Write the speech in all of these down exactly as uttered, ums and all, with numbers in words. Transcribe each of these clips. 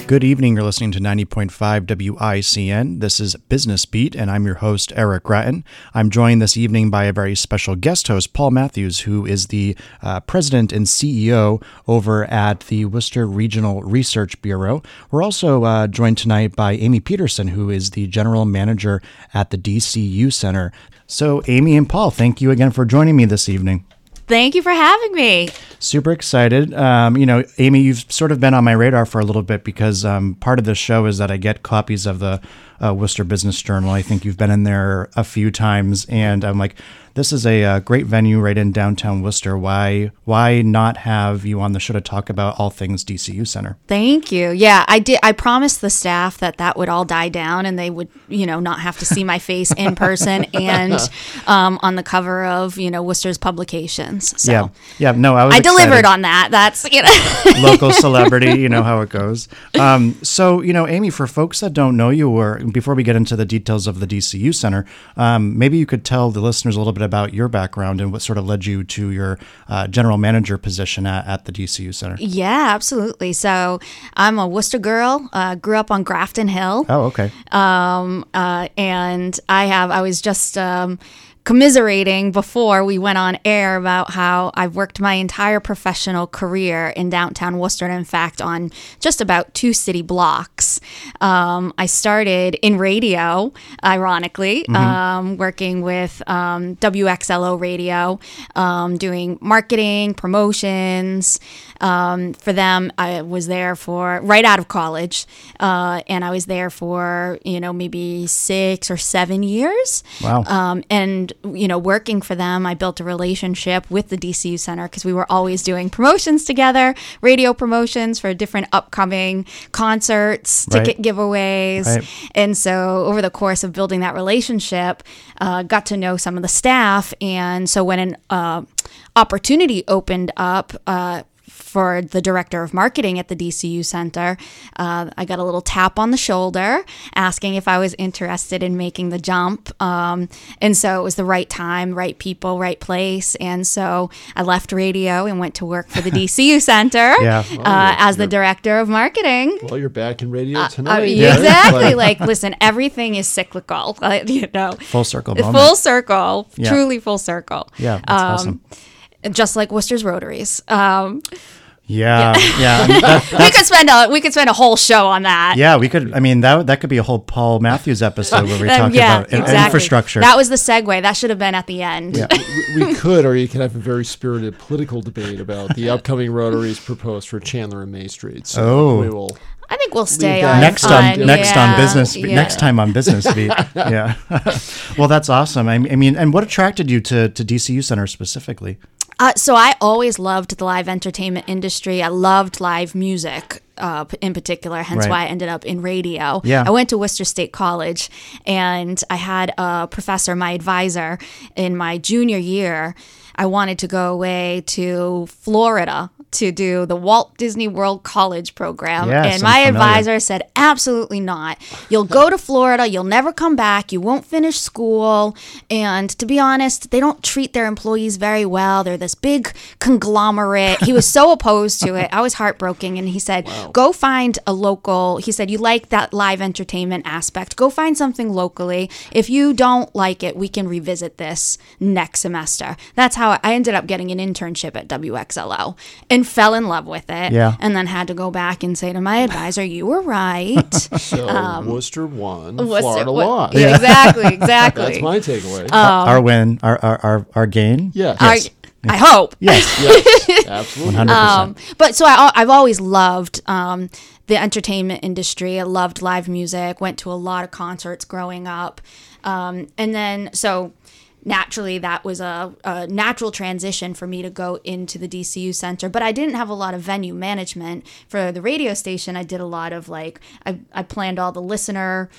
Good evening. You're listening to ninety point five W I C N. This is Business Beat, and I'm your host, Eric Grattan. I'm joined this evening by a very special guest host, Paul Matthews, who is the uh, president and C E O over at the Worcester Regional Research Bureau. We're also uh, joined tonight by Amy Peterson, who is the general manager at the D C U Center. So, Amy and Paul, thank you again for joining me this evening. Thank you for having me. Super excited. Um, you know, Amy, you've sort of been on my radar for a little bit because um, part of the show is that I get copies of the uh, Worcester Business Journal. I think you've been in there a few times, and I'm like, this is a, a great venue right in downtown Worcester. Why why not have you on the show to talk about all things D C U Center? Thank you. Yeah, I did. I promised the staff that that would all die down and they would, you know, not have to see my face in person and um, on the cover of, you know, Worcester's publications. So yeah, yeah. No, I was. I excited. delivered on that. That's, you know, local celebrity. You know how it goes. Um, so, you know, Amy, for folks that don't know you, or before we get into the details of the D C U Center, um, maybe you could tell the listeners a little bit about your background and what sort of led you to your uh, general manager position at, at the D C U Center. Yeah, absolutely. So I'm a Worcester girl, uh, grew up on Grafton Hill. Oh, okay. Um, uh, and I have, I was just um, commiserating before we went on air about how I've worked my entire professional career in downtown Worcester, and in fact on just about two city blocks. Um, I started in radio, ironically, mm-hmm. um, working with um, W X L O Radio, um, doing marketing, promotions. Um, for them, I was there for right out of college, uh, and I was there for, you know, maybe six or seven years. Wow. Um, and, you know, working for them, I built a relationship with the D C U Center because we were always doing promotions together, radio promotions for different upcoming concerts, right. ticket giveaways. Right. And so over the course of building that relationship, uh, got to know some of the staff. And so when an uh, opportunity opened up, uh, for the director of marketing at the D C U Center, uh, I got a little tap on the shoulder asking if I was interested in making the jump. Um, and so it was the right time, right people, right place. And so I left radio and went to work for the D C U Center yeah. uh, oh, as the director of marketing. Well, you're back in radio Uh, tonight. uh, yeah. Exactly. like, listen, everything is cyclical, you know. Full circle moment. Full circle. Yeah. Truly full circle. Yeah, that's um, awesome. Just like Worcester's Rotaries. Um, Yeah, yeah. I mean, that, we could spend a we could spend a whole show on that. yeah, we could. I mean, that that could be a whole Paul Matthews episode where we Um, talk yeah, about in- exactly. infrastructure. That was the segue. That should have been at the end. Yeah. we, we could, or you could have a very spirited political debate about the upcoming Rotaries proposed for Chandler and May Street. So Oh. we will. I think we'll stay that. on next on, on next yeah, on business yeah. next time on Business Beat. Yeah. Well, that's awesome. I I mean, and what attracted you to to D C U Center specifically? Uh, so I always loved the live entertainment industry. I loved live music uh, in particular, hence Right. why I ended up in radio. Yeah. I went to Worcester State College, and I had a professor, my advisor, in my junior year. I wanted to go away to Florida to do the Walt Disney World College program. Yes, and my I'm familiar. advisor said, absolutely not. You'll go to Florida, you'll never come back, you won't finish school. And to be honest, they don't treat their employees very well. They're this big conglomerate. He was so opposed to it. I was heartbroken. And he said, wow. Go find a local, he said, you like that live entertainment aspect. Go find something locally. If you don't like it, we can revisit this next semester. That's how I ended up getting an internship at W X L O. And fell in love with it, yeah. and then had to go back and say to my advisor, you were right. So um, Worcester won, Worcester, Florida what, lost. Yeah, exactly, exactly. That's my takeaway. Um, our win, our our our, our gain. yeah. I, Yes. I hope. Yes. yes. Absolutely. one hundred percent. Um, but so I, I've always loved um, the entertainment industry. I loved live music, went to a lot of concerts growing up. Um, and then, so naturally, that was a, a natural transition for me to go into the D C U Center. But I didn't have a lot of venue management. For the radio station, I did a lot of like, I, I planned all the listener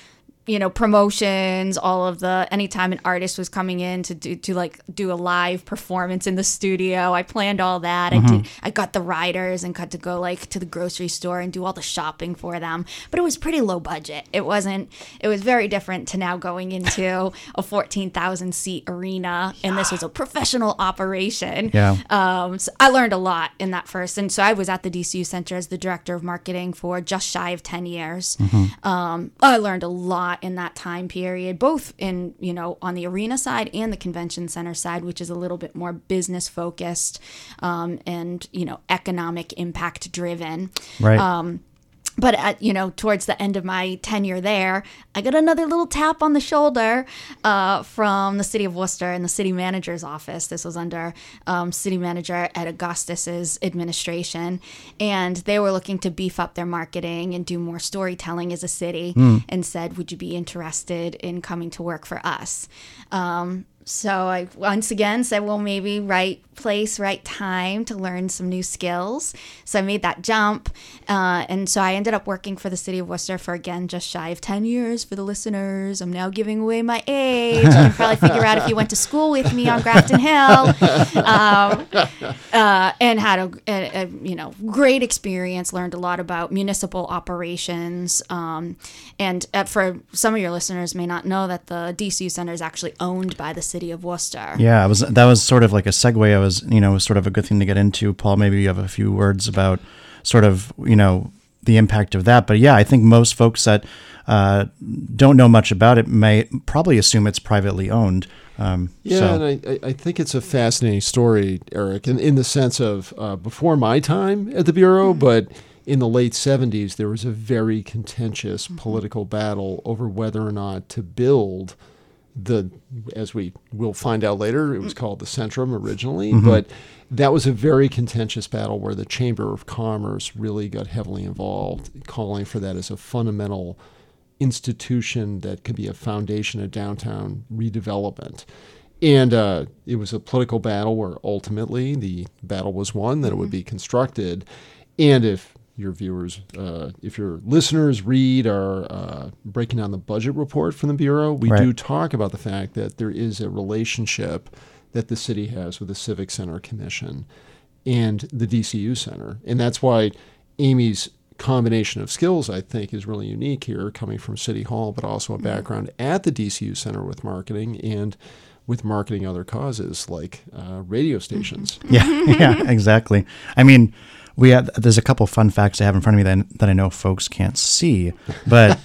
you know, promotions, all of the, anytime an artist was coming in to do, to like do a live performance in the studio, I planned all that. Mm-hmm. I did, I got the riders and got to go like to the grocery store and do all the shopping for them. But it was pretty low budget. It wasn't, it was very different to now going into a fourteen thousand seat arena. And this was a professional operation. Yeah. Um, so I learned a lot in that first. And so I was at the D C U Center as the director of marketing for just shy of ten years. Mm-hmm. Um, I learned a lot in that time period, both in, you know, on the arena side and the convention center side, which is a little bit more business focused um, and, you know, economic impact driven. Right. Um, But, at, you know, towards the end of my tenure there, I got another little tap on the shoulder uh, from the city of Worcester and the city manager's office. This was under um, city manager Ed Augustus's administration. And they were looking to beef up their marketing and do more storytelling as a city mm. and said, would you be interested in coming to work for us? Um, So I once again said, well, maybe right place, right time to learn some new skills. So I made that jump. Uh, and so I ended up working for the city of Worcester for, again, just shy of ten years for the listeners. I'm now giving away my age. You can probably figure out if you went to school with me on Grafton Hill. Um, uh, and had a, a, a, you know, great experience, learned a lot about municipal operations. Um, and uh, for some of your listeners may not know that the D C U Center is actually owned by the city of Worcester. Yeah, it was that was sort of like a segue. I was, you know, sort of a good thing to get into. Paul, maybe you have a few words about sort of, you know, the impact of that. But yeah, I think most folks that uh, don't know much about it may probably assume it's privately owned. Um, yeah, so. and I, I think it's a fascinating story, Eric, in, in the sense of uh, before my time at the Bureau, mm-hmm. but in the late seventies, there was a very contentious mm-hmm. political battle over whether or not to build the, as we will find out later, it was called the Centrum originally, mm-hmm. but that was a very contentious battle where the Chamber of Commerce really got heavily involved, calling for that as a fundamental institution that could be a foundation of downtown redevelopment. And uh, it was a political battle where ultimately the battle was won, that mm-hmm. it would be constructed. And if your viewers, uh, if your listeners read our uh, breaking down the budget report from the Bureau, we right. do talk about the fact that there is a relationship that the city has with the Civic Center Commission and the D C U Center. And that's why Amy's combination of skills, I think, is really unique here, coming from City Hall, but also a background at the D C U Center with marketing and with marketing other causes like uh, radio stations. Yeah, yeah, exactly. I mean, We have, there's a couple fun facts I have in front of me that, that I know folks can't see, but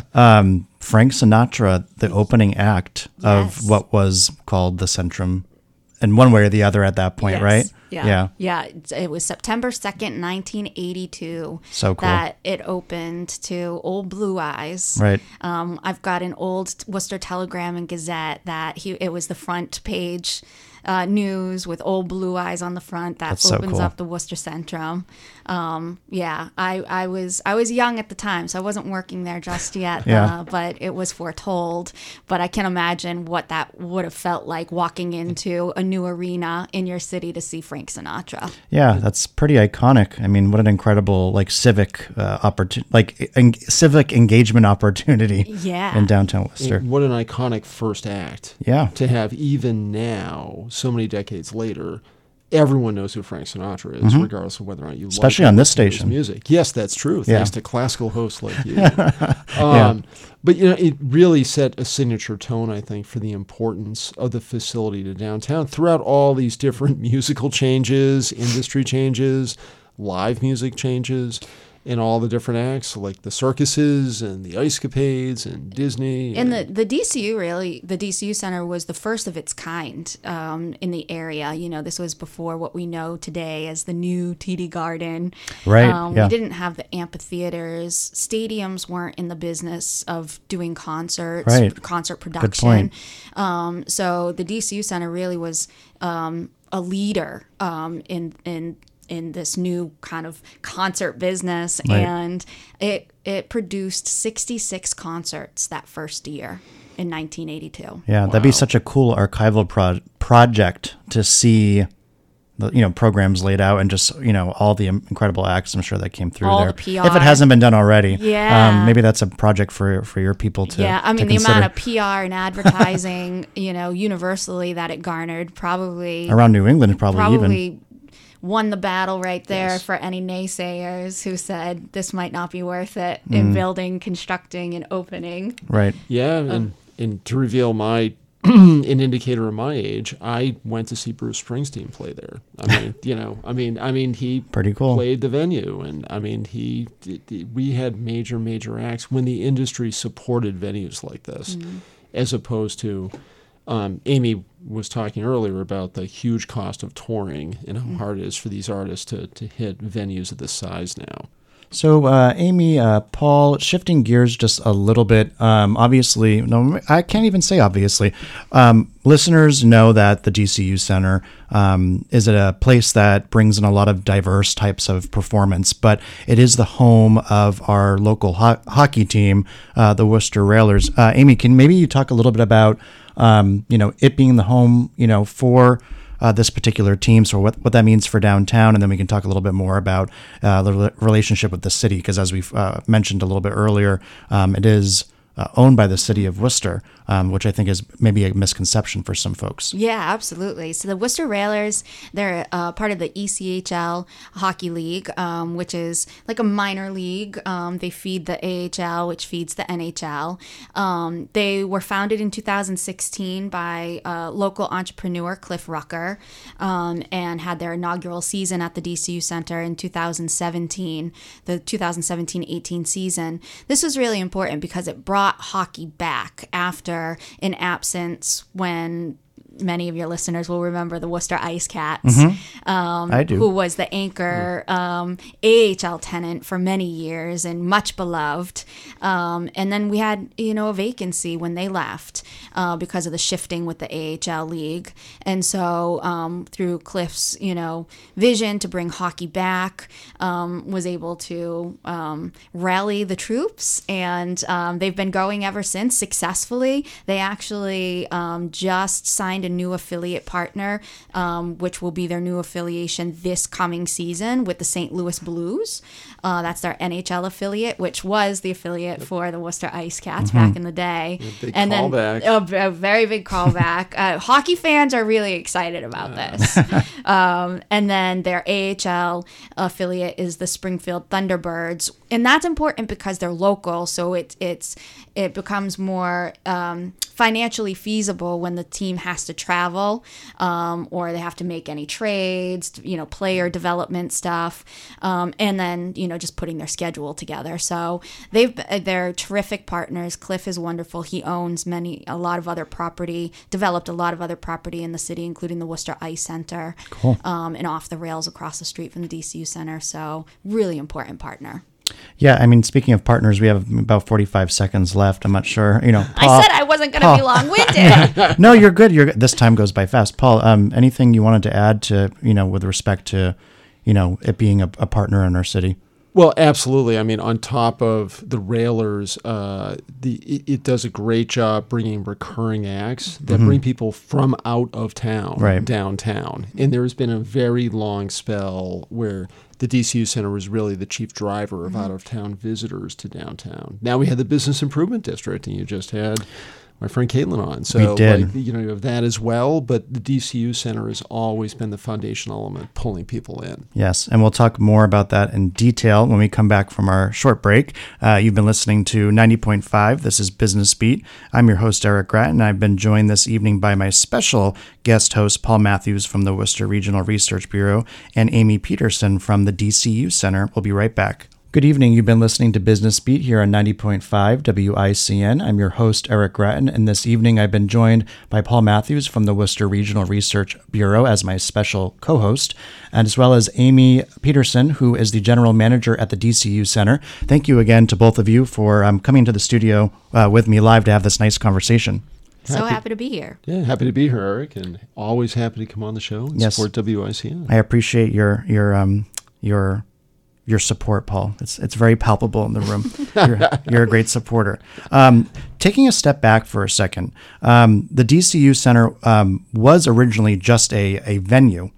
um, Frank Sinatra, the opening act yes. of what was called the Centrum, in one way or the other at that point, yes. right? Yeah. yeah, yeah. It was September second, nineteen eighty-two. So cool. That it opened to Old Blue Eyes. Right. Um, I've got an old Worcester Telegram and Gazette that he it was the front page. Uh, news with Old Blue Eyes on the front that That's opens so cool. up the Worcester Centrum. Um, yeah, I, I was I was young at the time, so I wasn't working there just yet. yeah. uh, but it was foretold. But I can imagine what that would have felt like walking into a new arena in your city to see Frank Sinatra. Yeah, that's pretty iconic. I mean, what an incredible like civic uh, opportunity, like en- civic engagement opportunity. Yeah. in downtown Worcester. What an iconic first act. Yeah. To have even now, so many decades later, everyone knows who Frank Sinatra is, mm-hmm. regardless of whether or not you especially like on this station music. Yes, that's true. Yeah. Thanks to classical hosts like you. um, yeah. But you know, it really set a signature tone, I think, for the importance of the facility to downtown throughout all these different musical changes, industry changes, live music changes. In all the different acts, like the circuses and the ice capades and Disney. And, and the, the D C U, really, the D C U Center was the first of its kind um, in the area. You know, this was before what we know today as the new T D Garden. Right, um, yeah. We didn't have the amphitheaters. Stadiums weren't in the business of doing concerts, right. concert production. Good point. Um, so the D C U Center really was um, a leader um, in in in this new kind of concert business. Right. And it it produced sixty-six concerts that first year in nineteen eighty-two. Yeah, wow. That'd be such a cool archival pro- project to see the you know programs laid out, and just you know all the incredible acts I'm sure that came through all there. the P R. If it hasn't been done already, Yeah. um, maybe that's a project for for your people to. Yeah, I mean to the consider. amount of P R and advertising, you know, universally that it garnered probably Around New England, probably, probably even. won the battle right there Yes. for any naysayers who said this might not be worth it Mm. in building, constructing, and opening. Right. Yeah, and, and to reveal my an indicator of my age, I went to see Bruce Springsteen play there. I mean, you know, I mean, I mean, he Pretty cool. played the venue, and I mean, he we had major, major acts when the industry supported venues like this, Mm-hmm. as opposed to. Um, Amy was talking earlier about the huge cost of touring and how hard it is for these artists to to hit venues of this size now. So, uh, Amy, uh, Paul, shifting gears just a little bit. Um, obviously, no, I can't even say obviously. Um, listeners know that the D C U Center um, is a place that brings in a lot of diverse types of performance, but it is the home of our local ho- hockey team, uh, the Worcester Railers. Uh, Amy, can maybe you talk a little bit about, um, you know, it being the home, you know, for Uh, this particular team, so what, what that means for downtown, and then we can talk a little bit more about uh, the re- relationship with the city, because as we've uh, mentioned a little bit earlier, um, it is uh, owned by the city of Worcester, um, which I think is maybe a misconception for some folks. Yeah, absolutely. So the Worcester Railers, they're uh, part of the E C H L Hockey League, um, which is like a minor league. Um, they feed the A H L, which feeds the N H L. Um, they were founded in two thousand sixteen by uh, local entrepreneur Cliff Rucker, um, and had their inaugural season at the D C U Center in two thousand seventeen, the two thousand seventeen eighteen season. This was really important because it brought hockey back after an absence when many of your listeners will remember the Worcester Ice Cats, Mm-hmm. um, I do. who was the anchor um, A H L tenant for many years and much beloved. Um, and then we had, you know, a vacancy when they left uh, because of the shifting with the A H L league. And so um, through Cliff's, you know, vision to bring hockey back, um, was able to um, rally the troops. And um, they've been going ever since successfully. They actually um, just signed a new affiliate partner, um, which will be their new affiliation this coming season with the Saint Louis Blues. Uh, that's their N H L affiliate, which was the affiliate for the Worcester Ice Cats Mm-hmm. back in the day. big and callback. then a, a very big callback. uh, hockey fans are really excited about this. um, and then their A H L affiliate is the Springfield Thunderbirds, and that's important because they're local, so it it's it becomes more um, financially feasible when the team has to travel, um, or they have to make any trades, you know, player development stuff, um, and then you know just putting their schedule together. So they've they're terrific partners. Cliff is wonderful. He owns many a lot of other property, developed a lot of other property in the city, including the Worcester Ice Center, Cool. um, and off the rails across the street from the D C U Center. So really important partner. Yeah, I mean, speaking of partners, we have about forty-five seconds left. I'm not sure, you know. Paul, I said I wasn't going to Paul. be long-winded. no, you're good. You're good. This time goes by fast. Paul, um, anything you wanted to add to, you know, with respect to, you know, it being a, a partner in our city? Well, absolutely. I mean, on top of the Railers, uh, the it, it does a great job bringing recurring acts that bring people from out of town Right. downtown. And there's been a very long spell where the D C U Center was really the chief driver of out-of-town visitors to downtown. Now we had the Business Improvement District, and you just had my friend Caitlin on. So We did. Like, you know, you have that as well, but the D C U Center has always been the foundational element pulling people in. Yes, and we'll talk more about that in detail when we come back from our short break. Uh, you've been listening to ninety point five. This is Business Beat. I'm your host, Eric Gratton. I've been joined this evening by my special guest host, Paul Matthews from the Worcester Regional Research Bureau, and Amy Peterson from the D C U Center. We'll be right back. Good evening. You've been listening to Business Beat here on ninety point five W I C N. I'm your host, Eric Gratton, and this evening I've been joined by Paul Matthews from the Worcester Regional Research Bureau as my special co-host, and as well as Amy Peterson, who is the general manager at the D C U Center. Thank you again to both of you for um, coming to the studio uh, with me live to have this nice conversation. So Happy- happy to be here. Yeah, happy to be here, Eric, and always happy to come on the show and Yes. support W I C N. I appreciate your your um your your support, Paul. It's it's very palpable in the room. You're, you're a great supporter. Um, taking a step back for a second, um, the D C U Center um, was originally just a, a venue.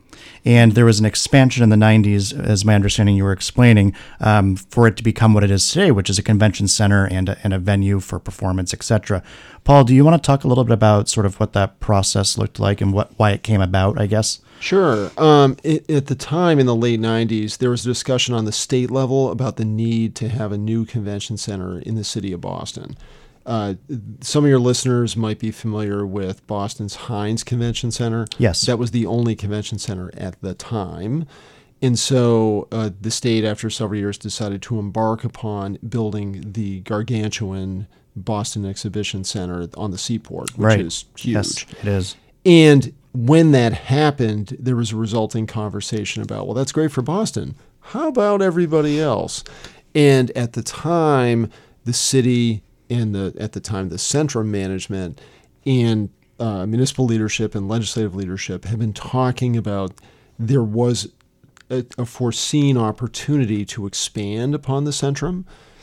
And there was an expansion in the nineties, as my understanding you were explaining, um, for it to become what it is today, which is a convention center and a, and a venue for performance, et cetera. Paul, do you want to talk a little bit about sort of what that process looked like and what why it came about, I guess? Sure. Um, it, at the time in the late nineties, there was a discussion on the state level about the need to have a new convention center in the city of Boston. Uh, some of your listeners might be familiar with Boston's Heinz Convention Center. Yes. That was the only convention center at the time. And so uh, the state, after several years, decided to embark upon building the gargantuan Boston Exhibition Center on the Seaport, which right. is huge. Yes, it is. And when that happened, there was a resulting conversation about, well, that's great for Boston. How about everybody else? And at the time, the city and the at the time the Centrum management and uh, municipal leadership and legislative leadership have been talking about there was a, a foreseen opportunity to expand upon the Centrum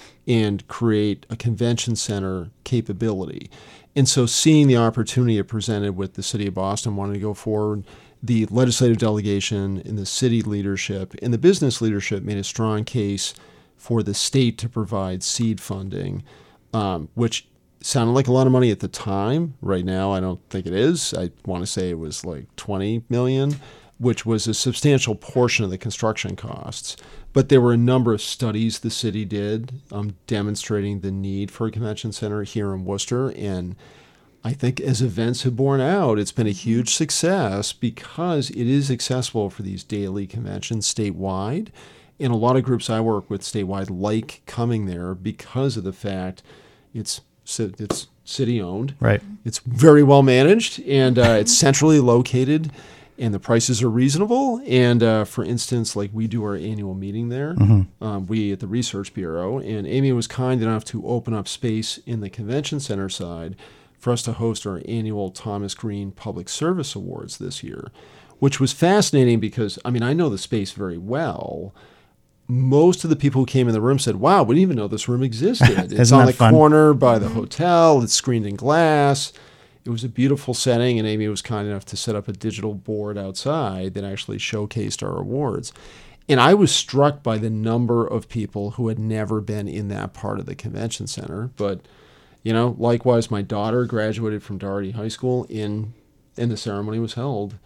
and create a convention center capability. And so seeing the opportunity it presented with the city of Boston wanting to go forward, the legislative delegation and the city leadership and the business leadership made a strong case for the state to provide seed funding, um, which sounded like a lot of money at the time. Right now, I don't think it is. I want to say it was like twenty million dollars, which was a substantial portion of the construction costs. But there were a number of studies the city did um, demonstrating the need for a convention center here in Worcester. And I think as events have borne out, it's been a huge success because it is accessible for these daily conventions statewide. And a lot of groups I work with statewide like coming there because of the fact it's it's city-owned. Right. It's very well managed, and uh, it's centrally located. And the prices are reasonable. And uh, for instance, like we do our annual meeting there, mm-hmm. um, we at the Research Bureau, and Amy was kind enough to open up space in the convention center side for us to host our annual Thomas Green Public Service Awards this year, which was fascinating because, I mean, I know the space very well. Most of the people who came in the room said, wow, we didn't even know this room existed. It's on the fun? corner by the hotel. It's screened in glass. It was a beautiful setting, and Amy was kind enough to set up a digital board outside that actually showcased our awards. And I was struck by the number of people who had never been in that part of the convention center. But, you know, likewise, my daughter graduated from Doherty High School, in, and the ceremony was held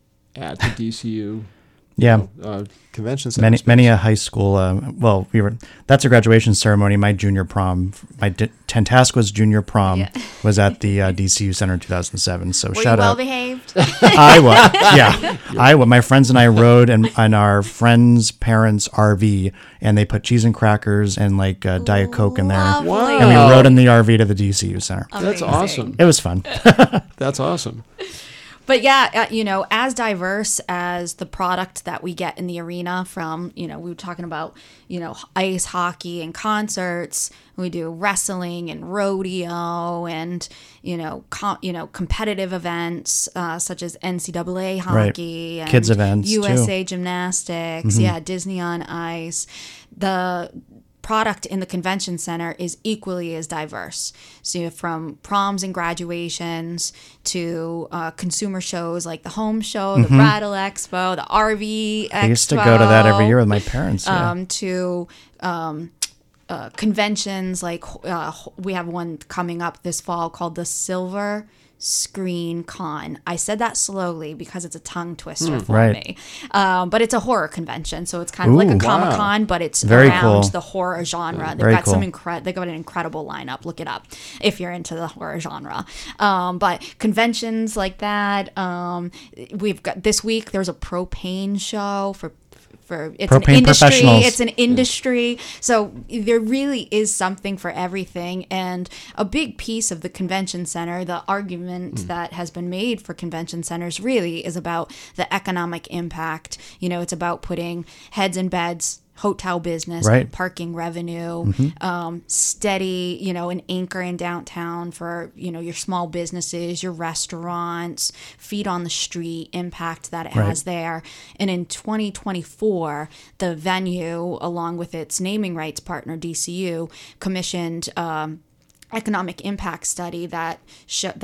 at the D C U yeah. you know, uh, convention center. Many, space. many a high school, uh, well, we were, that's a graduation ceremony. My junior prom, my D- Tantasco's junior prom yeah. was at the uh, D C U Center in two thousand seven. So Were shout you well out. behaved? I was, yeah. I was. My friends and I rode in, in our friend's parents' R V, and they put cheese and crackers and like uh, Diet Coke in there. Lovely. Wow. And we rode in the R V to the D C U Center. That's Amazing. awesome. It was fun. That's awesome. But yeah, uh, you know, as diverse as the product that we get in the arena from, you know, we were talking about, you know, ice hockey and concerts. We do wrestling and rodeo and, you know, com- you know, competitive events uh, such as N C double A hockey, Right. and Kids events, U S A too. gymnastics, Mm-hmm. yeah, Disney on Ice. The product in the convention center is equally as diverse. So you have from proms and graduations to uh, consumer shows like the Home Show, the Rattle Expo, the R V Expo. I used to go to that every year with my parents. Yeah. Um, to um, uh, conventions like uh, we have one coming up this fall called the Silver Screen Con. I said that slowly because it's a tongue twister for right. me. Um, but it's a horror convention, so it's kind of Ooh, like a wow. Comic Con, but it's Very around cool. the horror genre. They've Very got some cool. incre- They've got an incredible lineup. Look it up if you're into the horror genre. Um, but conventions like that. Um, we've got this week. There's a propane show for. For it's Propane an industry, professionals. it's an industry. So there really is something for everything. And a big piece of the convention center, the argument mm. that has been made for convention centers really is about the economic impact. You know, it's about putting heads in beds, hotel business, Right. parking revenue, mm-hmm. um, steady, you know, an anchor in downtown for, you know, your small businesses, your restaurants, feet on the street, impact that it Right. has there. And in twenty twenty-four, the venue, along with its naming rights partner, D C U, commissioned um, economic impact study that sh- that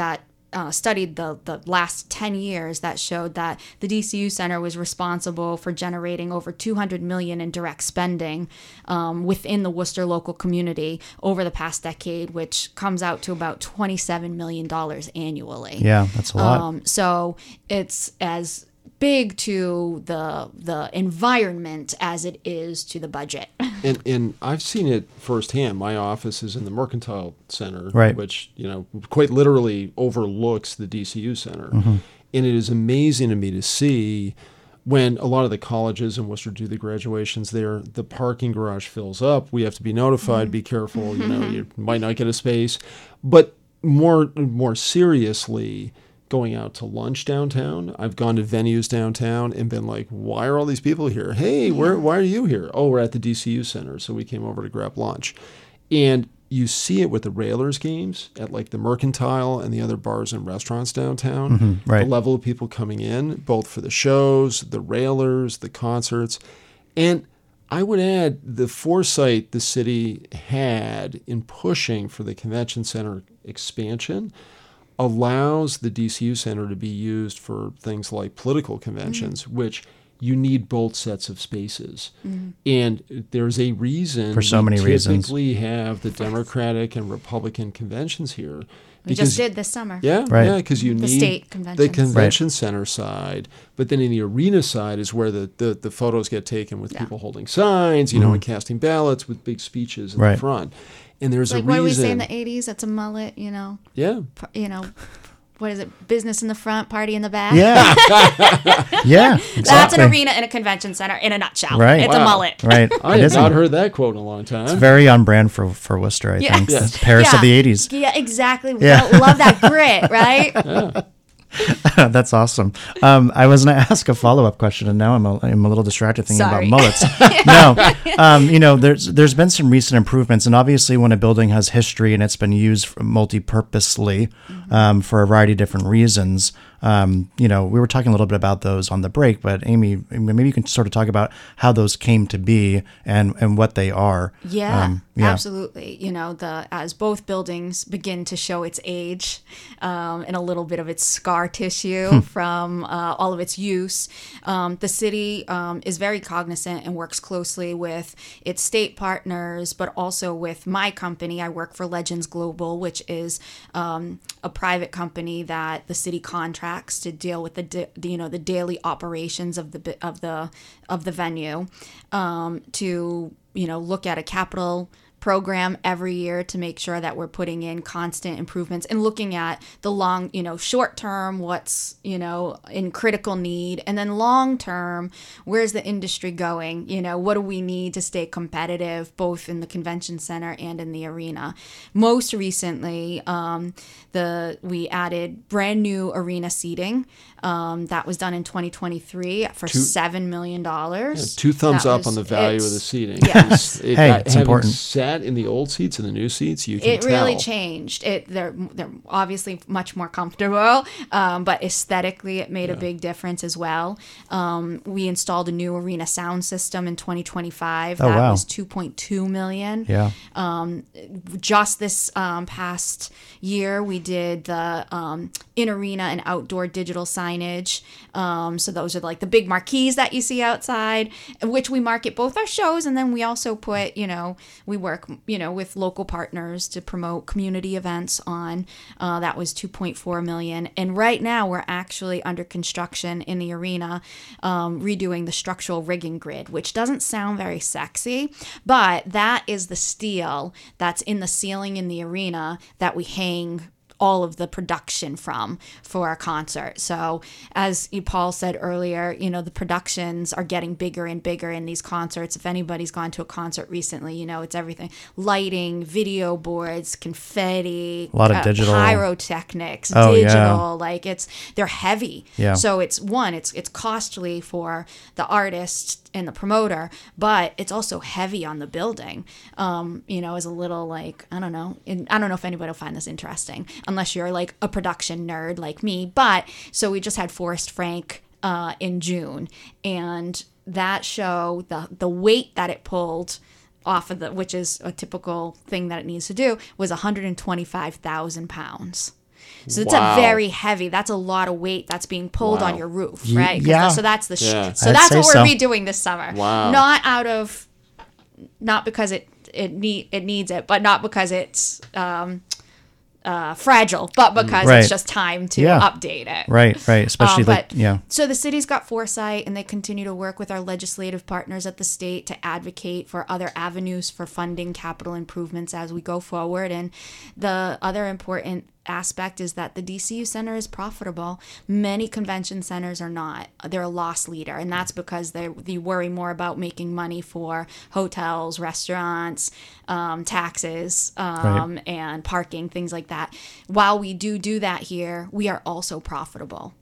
uh, studied the, the last ten years that showed that the D C U Center was responsible for generating over two hundred million dollars in direct spending um, within the Worcester local community over the past decade, which comes out to about twenty-seven million dollars annually. Yeah, that's a lot. Um, so it's as big to the the environment as it is to the budget. And and I've seen it firsthand. My office is in the Mercantile Center, right. which, you know, quite literally overlooks the D C U Center. Mm-hmm. And it is amazing to me to see when a lot of the colleges in Worcester do the graduations there, the parking garage fills up. We have to be notified, mm-hmm. be careful, you know, you might not get a space. But more more seriously, going out to lunch downtown. I've gone to venues downtown and been like, why are all these people here? Hey, where, why are you here? Oh, we're at the D C U Center, so we came over to grab lunch. And you see it with the Railers games at like the Mercantile and the other bars and restaurants downtown. Mm-hmm, right. The level of people coming in, both for the shows, the Railers, the concerts. And I would add the foresight the city had in pushing for the convention center expansion allows the D C U Center to be used for things like political conventions, mm-hmm. which you need both sets of spaces. Mm-hmm. And there's a reason for so we many reasons. typically have the Democratic and Republican conventions here. We because, just did this summer. Yeah, right. yeah, because you the need state the convention right. center side, but then in the arena side is where the, the, the photos get taken with yeah. people holding signs, you mm-hmm. know, and casting ballots with big speeches in right. the front. And there's like a what reason. What did we say in the eighties? That's a mullet, you know. Yeah. You know, what is it? Business in the front, party in the back. Yeah. yeah. Exactly. That's an arena in a convention center in a nutshell. Right. It's wow. a mullet. Right. I have not heard that quote in a long time. It's very on brand for, for Worcester, I yeah. think. Yes. It's Paris yeah. of the eighties. Yeah, exactly. Yeah. Love, love that grit, right? Yeah. That's awesome. Um, I was going to ask a follow-up question, and now I'm a, I'm a little distracted thinking Sorry. about mullets. No, um, you know, there's there's been some recent improvements, and obviously when a building has history and it's been used multi-purposely mm-hmm. um, for a variety of different reasons, um, you know, we were talking a little bit about those on the break, but Amy, maybe you can sort of talk about how those came to be and, and what they are. Yeah, um, yeah, absolutely. You know, the as both buildings begin to show its age um, and a little bit of its scar tissue from uh, all of its use, um, the city um, is very cognizant and works closely with its state partners, but also with my company. I work for Legends Global, which is um, a private company that the city contracts to deal with the, the you know the daily operations of the of the of the venue, um, to you know look at a capital program every year to make sure that we're putting in constant improvements and looking at the long, you know, short term, what's, you know, in critical need, and then long term, where's the industry going? You know, what do we need to stay competitive, both in the convention center and in the arena? Most recently, um, the we added brand new arena seating. Um, that was done in twenty twenty-three for two, seven million dollars. Yeah, two thumbs that up was, on the value of the seating. Yes. it, hey, uh, it's having important. Sat in the old seats and the new seats, you can it tell. really changed. It they're they're obviously much more comfortable, um, but aesthetically it made yeah. a big difference as well. Um, we installed a new arena sound system in twenty twenty-five. Oh, that wow. was two point two million. Yeah. Um, just this um, past year, we did the um, in arena and outdoor digital signage. Um, so those are like the big marquees that you see outside, which we market both our shows, and then we also put, you know, we work, you know, with local partners to promote community events on. Uh, that was two point four million. And right now we're actually under construction in the arena, um, redoing the structural rigging grid, which doesn't sound very sexy, but that is the steel that's in the ceiling in the arena that we hang all of the production from for our concert. So as you, Paul said earlier, you know, the productions are getting bigger and bigger in these concerts. If anybody's gone to a concert recently, you know, it's everything. Lighting, video boards, confetti, a lot of uh, digital pyrotechnics, oh, digital, yeah. like it's, they're heavy. Yeah. So it's one, it's, it's costly for the artist and the promoter, but it's also heavy on the building. Um, you know, is a little like, I don't know, and I don't know if anybody will find this interesting, unless you're like a production nerd like me. But so we just had Forrest Frank uh, in June, and that show, the the weight that it pulled off of the, which is a typical thing that it needs to do, was one hundred twenty-five thousand pounds. So it's Wow. a very heavy. That's a lot of weight that's being pulled Wow. on your roof, Ye- right? 'Cause yeah. So that's the. Sh- Yeah. So I'd that's say what we're so. redoing this summer. Wow. Not out of, not because it it need it needs it, but not because it's um, uh, fragile, but because Right. it's just time to Yeah. update it. Right, right. Especially Um, like, but- yeah. So the city's got foresight, and they continue to work with our legislative partners at the state to advocate for other avenues for funding capital improvements as we go forward. And the other important aspect is that the D C U Center is profitable. Many convention centers are not. They're a loss leader, and that's because they they worry more about making money for hotels, restaurants, um, taxes, um, and parking, things like that. While we do do that here, we are also profitable.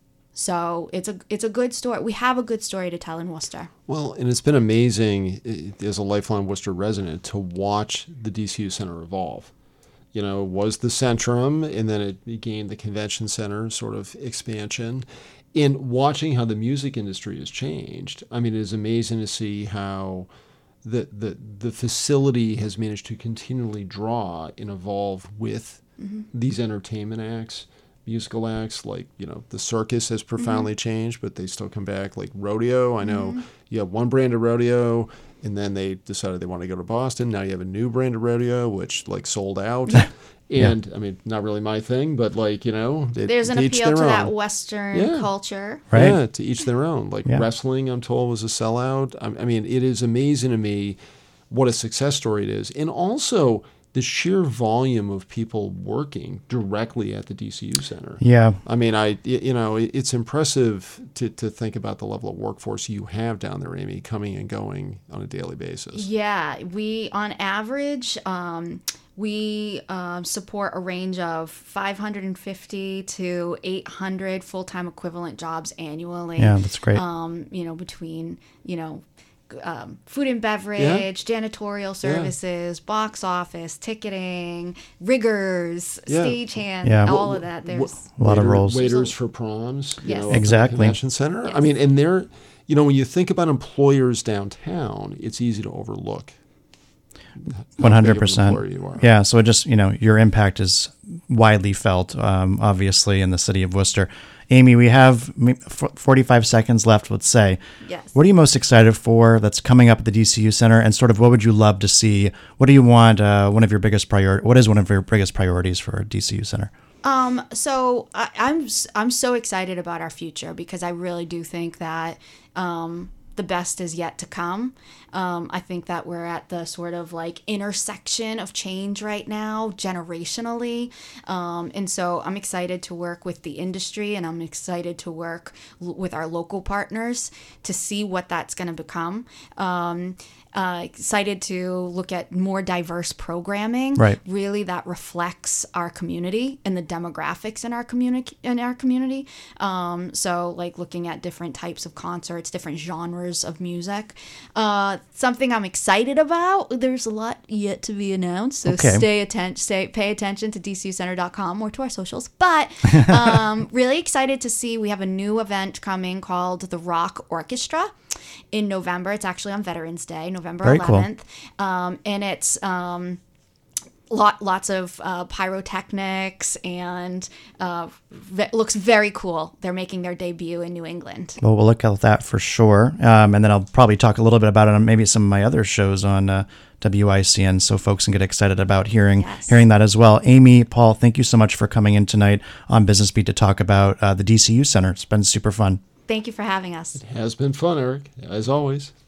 So it's a it's a good story. We have a good story to tell in Worcester. Well, and it's been amazing eh, as a lifelong Worcester resident to watch the D C U Center evolve. You know, it was the Centrum, and then it became the Convention Center sort of expansion. And watching how the music industry has changed, I mean, it is amazing to see how the the, the facility has managed to continually draw and evolve with mm-hmm. these entertainment acts, musical acts. Like, you know, the circus has profoundly mm-hmm. changed, but they still come back. Like rodeo, I know mm-hmm. you have one brand of rodeo, and then they decided they want to go to Boston. Now you have a new brand of rodeo, which like sold out. And yeah. I mean, not really my thing, but like, you know, it, there's an to each appeal to their that own. Western Yeah. culture. Right. Yeah, to each their own. Like Yeah. wrestling, I'm told, was a sellout. I, I mean, it is amazing to me what a success story it is. And also the sheer volume of people working directly at the D C U Center. Yeah. I mean, I you know, it's impressive to, to think about the level of workforce you have down there, Amy, coming and going on a daily basis. Yeah, we on average um, we um, support a range of five hundred fifty to eight hundred full-time equivalent jobs annually. Yeah, that's great. Um, you know, between you know. Um, food and beverage, yeah. janitorial services, yeah. box office, ticketing, riggers, yeah. stagehands, yeah. all of that. There's a lot Waiter, of roles. Waiters for proms, you yes. know, exactly. At the convention center. Yes. I mean, and they're, you know, when you think about employers downtown, it's easy to overlook. one hundred percent. You are. Yeah. So it just, you know, your impact is widely felt, um, obviously, in the city of Worcester. Amy, we have forty-five seconds left, let's say. Yes. What are you most excited for that's coming up at the D C U Center, and sort of what would you love to see? What do you want, uh, one of your biggest prior? What is one of your biggest priorities for D C U Center? Um, so I, I'm I'm so excited about our future because I really do think that um, the best is yet to come. Um, I think that we're at the sort of like intersection of change right now, generationally. Um, and so I'm excited to work with the industry, and I'm excited to work l- with our local partners to see what that's going to become. Um, uh, excited to look at more diverse programming, right. really that reflects our community and the demographics in our community. In our community, um, so like looking at different types of concerts, different genres of music. Uh, something I'm excited about. There's a lot yet to be announced, so okay. stay attention. Stay pay attention to d c u center dot com or to our socials. But um, really excited to see we have a new event coming called the Rock Orchestra in November. It's actually on Veterans Day, November Very eleventh, cool. um, and it's. Um, Lot, lots of uh, pyrotechnics, and uh, v- looks very cool. They're making their debut in New England. Well, we'll look at that for sure. Um, and then I'll probably talk a little bit about it on maybe some of my other shows on uh, W I C N, so folks can get excited about hearing yes. hearing that as well. Amy, Paul, thank you so much for coming in tonight on Business Beat to talk about uh, the D C U Center. It's been super fun. Thank you for having us. It has been fun, Eric, as always.